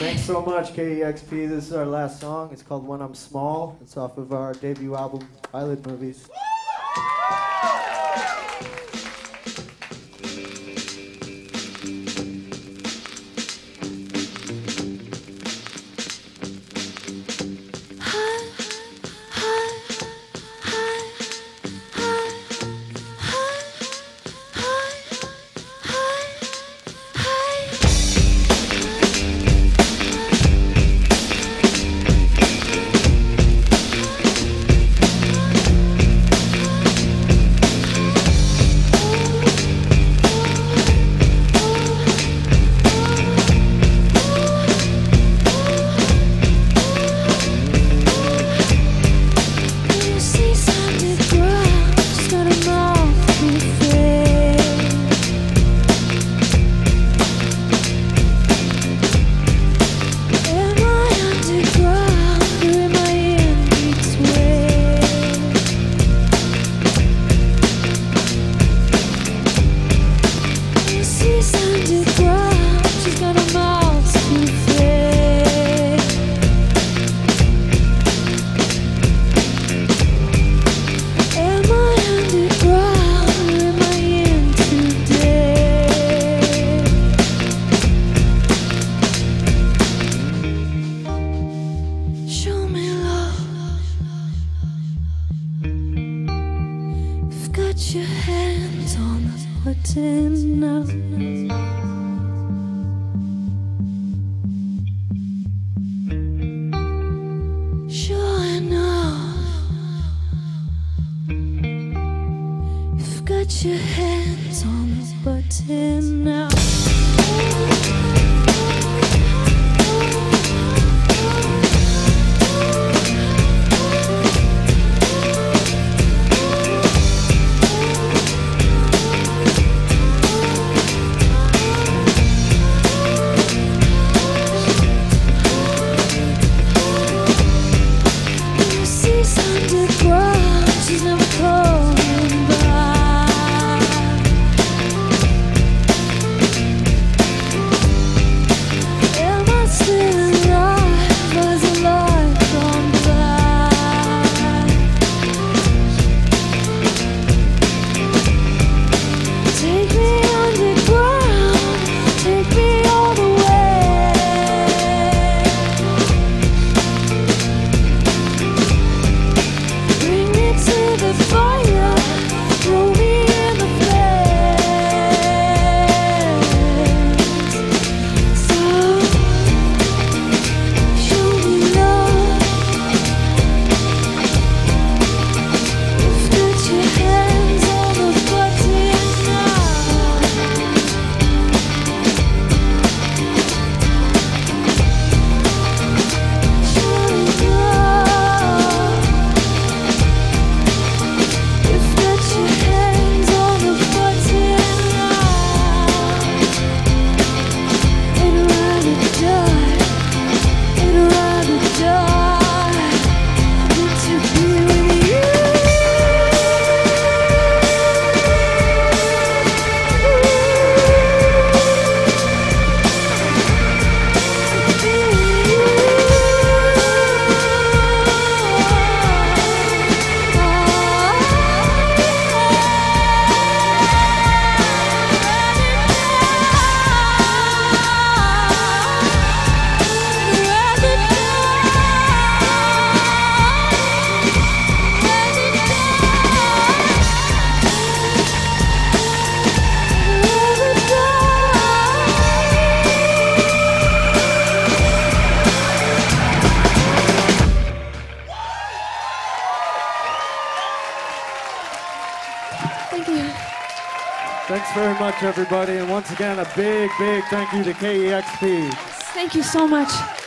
Thanks so much, KEXP. This is our last song. It's called When I'm Small. It's off of our debut album, Eyelid Movies. Put your hands on the button now. Sure enough, you've got your hands on the button now. She's never coming back. Am I still alive? Was a life gone black? Take me underground, take me all the way. Bring me to the fire, throw me in the flames. So, show me love. You've got your hands on the button now. Show me love. You've got your hands on the button now. I'd rather die, I'd rather die than to be with you. To be Thank you. Thanks very much, everybody. And once again, a big, big thank you to KEXP. Thank you so much.